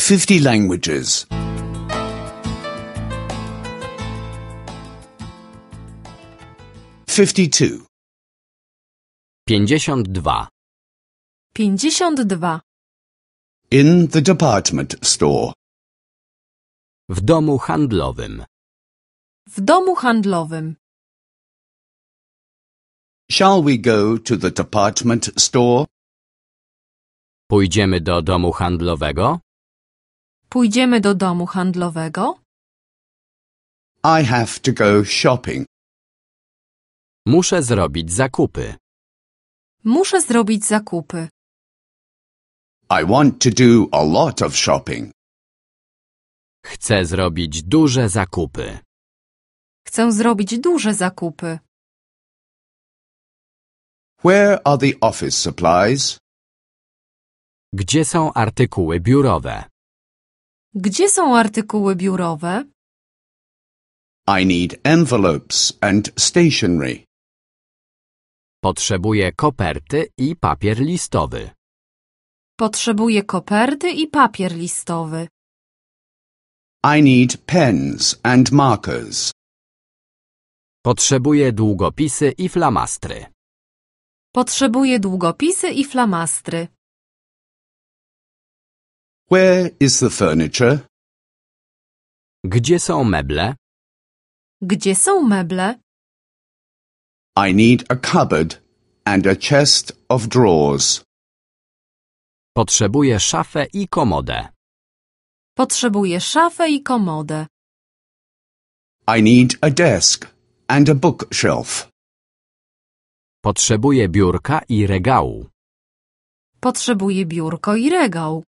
50 languages. 52. 52. 52. In the department store. W domu handlowym. W domu handlowym. Shall we go to the department store? Pójdziemy do domu handlowego? Pójdziemy do domu handlowego? I have to go shopping. Muszę zrobić zakupy. Muszę zrobić zakupy. I want to do a lot of shopping. Chcę zrobić duże zakupy. Chcę zrobić duże zakupy. Where are the office supplies? Gdzie są artykuły biurowe? Gdzie są artykuły biurowe? I need envelopes and stationery. Potrzebuję koperty i papier listowy. Potrzebuję koperty i papier listowy. I need pens and markers. Potrzebuję długopisy i flamastry. Potrzebuję długopisy i flamastry. Where is the furniture? Gdzie są meble? Gdzie są meble? I need a cupboard and a chest of drawers. Potrzebuję szafę i komodę. Potrzebuję szafę i komodę. I need a desk and a bookshelf. Potrzebuję biurka i regału. Potrzebuję biurko i regał.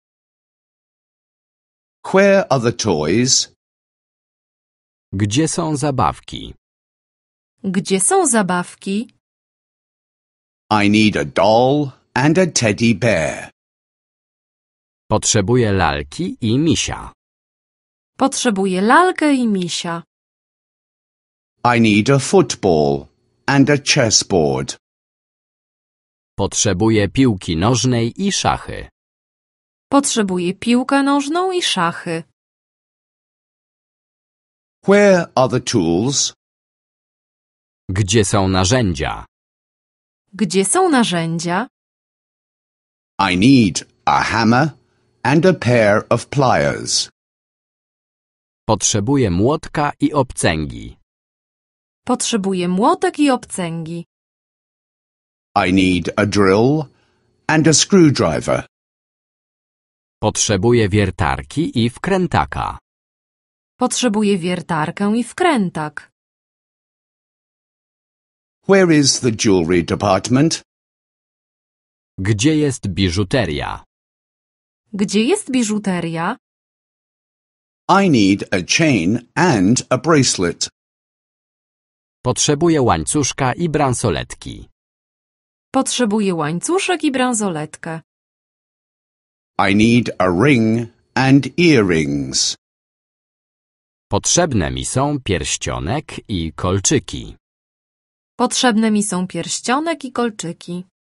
Where are the toys? Gdzie są zabawki? Gdzie są zabawki? I need a doll and a teddy bear. Potrzebuję lalki i misia. Potrzebuję lalkę i misia. I need a football and a chessboard. Potrzebuję piłki nożnej i szachy. Potrzebuję piłkę nożną i szachy. Where are the tools? Gdzie są narzędzia? Gdzie są narzędzia? I need a hammer and a pair of pliers. Potrzebuję młotka i obcęgi. Potrzebuję młotek i obcęgi. I need a drill and a screwdriver. Potrzebuję wiertarki i wkrętaka. Potrzebuję wiertarkę i wkrętak. Where is the jewelry department? Gdzie jest biżuteria? Gdzie jest biżuteria? I need a chain and a bracelet. Potrzebuję łańcuszka i bransoletki. Potrzebuję łańcuszek i bransoletkę. I need a ring and earrings. Potrzebne mi są pierścionek i kolczyki. Potrzebne mi są pierścionek i kolczyki.